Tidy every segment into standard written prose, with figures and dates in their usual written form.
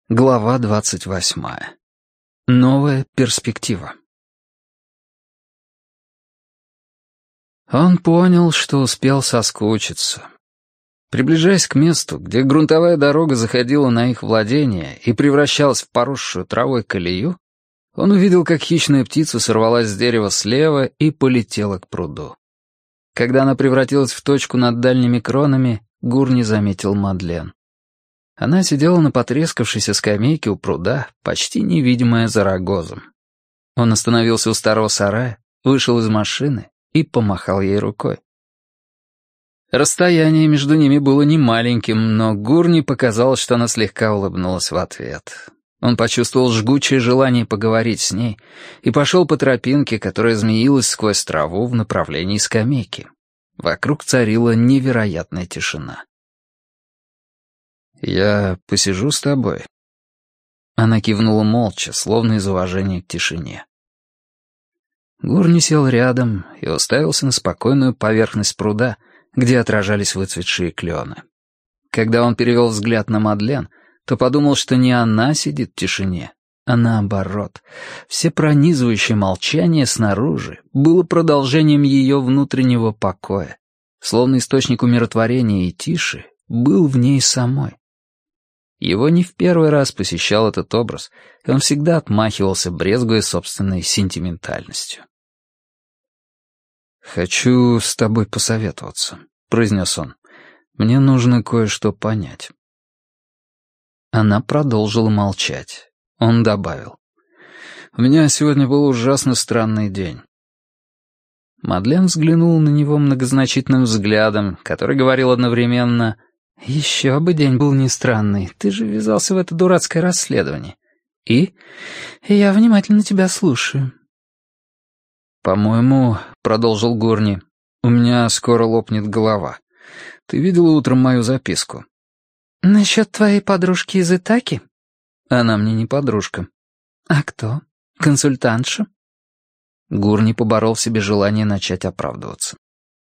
Глава 28. Новая перспектива. Он понял, что успел соскучиться. Приближаясь к месту, где грунтовая дорога заходила на их владение и превращалась в поросшую травой колею, он увидел, как хищная птица сорвалась с дерева слева и полетела к пруду. Когда она превратилась в точку над дальними кронами, Гурни заметил Мадлен. Она сидела на потрескавшейся скамейке у пруда, почти невидимая за рогозом. Он остановился у старого сарая, вышел из машины и помахал ей рукой. Расстояние между ними было немаленьким, но Гурни показалось, что она слегка улыбнулась в ответ. Он почувствовал жгучее желание поговорить с ней и пошел по тропинке, которая змеилась сквозь траву в направлении скамейки. Вокруг царила невероятная тишина. «Я посижу с тобой?» Она кивнула молча, словно из уважения к тишине. Гурни сел рядом и уставился на спокойную поверхность пруда, где отражались выцветшие клены. Когда он перевел взгляд на Мадлен, то подумал, что не она сидит в тишине, а наоборот. Всепронизывающее молчание снаружи было продолжением ее внутреннего покоя, словно источник умиротворения и тиши был в ней самой. Его не в первый раз посещал этот образ, и он всегда отмахивался, брезгуя собственной сентиментальностью. «Хочу с тобой посоветоваться», — произнес он. «Мне нужно кое-что понять». Она продолжила молчать. Он добавил. «У меня сегодня был ужасно странный день». Мадлен взглянула на него многозначительным взглядом, который говорил одновременно: «Еще бы день был не странный, ты же ввязался в это дурацкое расследование. И я внимательно тебя слушаю». «По-моему, — продолжил Гурни, — у меня скоро лопнет голова. Ты видела утром мою записку?» «Насчет твоей подружки из Итаки?» «Она мне не подружка». «А кто? Консультантша?» Гурни поборол в себе желание начать оправдываться.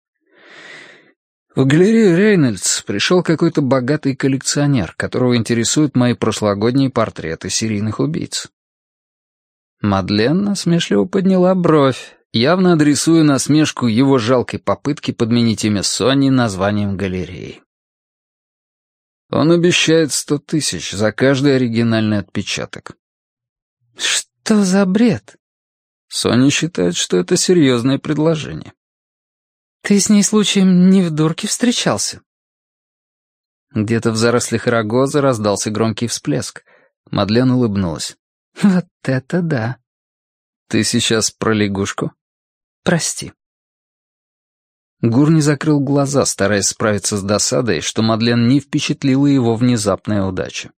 В галерею Рейнольдс пришел какой-то богатый коллекционер, которого интересуют мои прошлогодние портреты серийных убийц. Мадлен насмешливо подняла бровь, явно адресуя насмешку его жалкой попытке подменить имя Сонни названием галереи. Он обещает 100 000 за каждый оригинальный отпечаток. «Что за бред?» Сонни считает, что это серьезное предложение. «Ты с ней случаем не в дурке встречался?» Где-то в зарослях рогоза раздался громкий всплеск. Мадлен улыбнулась. «Вот это да!» «Ты сейчас про лягушку?» «Прости». Гурни закрыл глаза, стараясь справиться с досадой, что Мадлен не впечатлила его внезапная удача.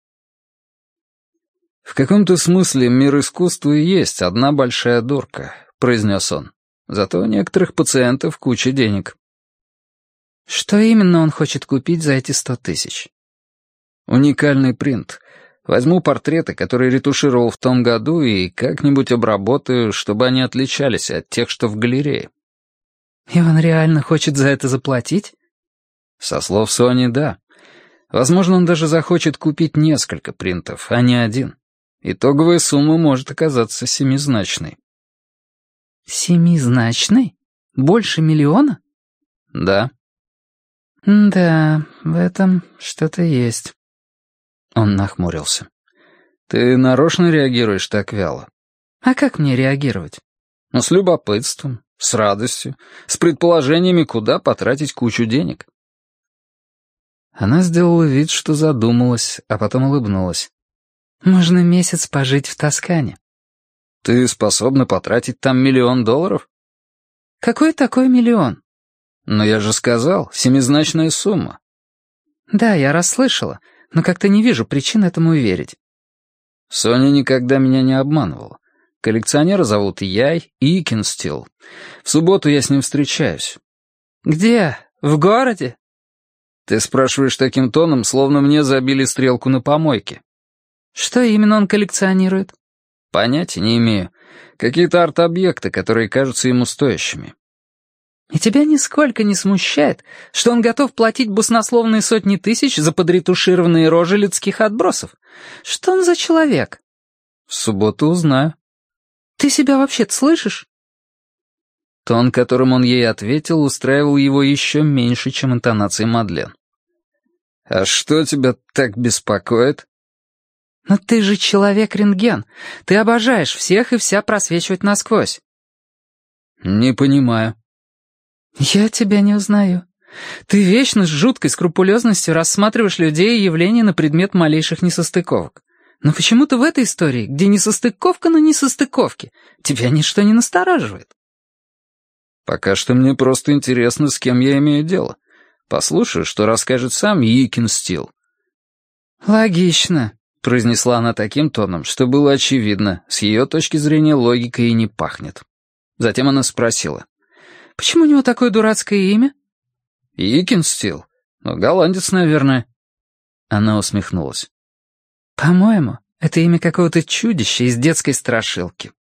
«В каком-то смысле мир искусства и есть одна большая дурка», — произнес он. «Зато у некоторых пациентов куча денег». «Что именно он хочет купить за эти 100 000?» «Уникальный принт. Возьму портреты, которые ретушировал в том году, и как-нибудь обработаю, чтобы они отличались от тех, что в галерее». «И он реально хочет за это заплатить?» «Со слов Сони, да. Возможно, он даже захочет купить несколько принтов, а не один. Итоговая сумма может оказаться семизначной». «Семизначной? Больше миллиона?» «Да». «Да, в этом что-то есть». Он нахмурился. «Ты нарочно реагируешь так вяло?» «А как мне реагировать?» «Ну, с любопытством, с радостью, с предположениями, куда потратить кучу денег». Она сделала вид, что задумалась, а потом улыбнулась. «Можно месяц пожить в Тоскане». «Ты способна потратить там $1 миллион?» «Какой такой миллион?» «Но я же сказал, семизначная сумма». «Да, я расслышала, но как-то не вижу причин этому верить». «Соня никогда меня не обманывала. Коллекционера зовут Яй Икенстил. В субботу я с ним встречаюсь». «Где? В городе?» «Ты спрашиваешь таким тоном, словно мне забили стрелку на помойке». «Что именно он коллекционирует?» «Понятия не имею. Какие-то арт-объекты, которые кажутся ему стоящими». И тебя нисколько не смущает, что он готов платить баснословные сотни тысяч за подретушированные рожи людских отбросов? Что он за человек? В субботу узнаю. Ты себя вообще-то слышишь? Тон, которым он ей ответил, устраивал его еще меньше, чем интонации Мадлен. «А что тебя так беспокоит?» «Но ты же человек-рентген. Ты обожаешь всех и вся просвечивать насквозь». «Не понимаю». «Я тебя не узнаю. Ты вечно с жуткой скрупулезностью рассматриваешь людей и явления на предмет малейших несостыковок. Но почему-то в этой истории, где несостыковка на несостыковке, тебя ничто не настораживает». «Пока что мне просто интересно, с кем я имею дело. Послушаю, что расскажет сам Йикенстил». «Логично», — произнесла она таким тоном, что было очевидно, с ее точки зрения логика и не пахнет. Затем она спросила: «Почему у него такое дурацкое имя?» «Йикенстил. Ну, голландец, наверное». Она усмехнулась. «По-моему, это имя какого-то чудища из детской страшилки».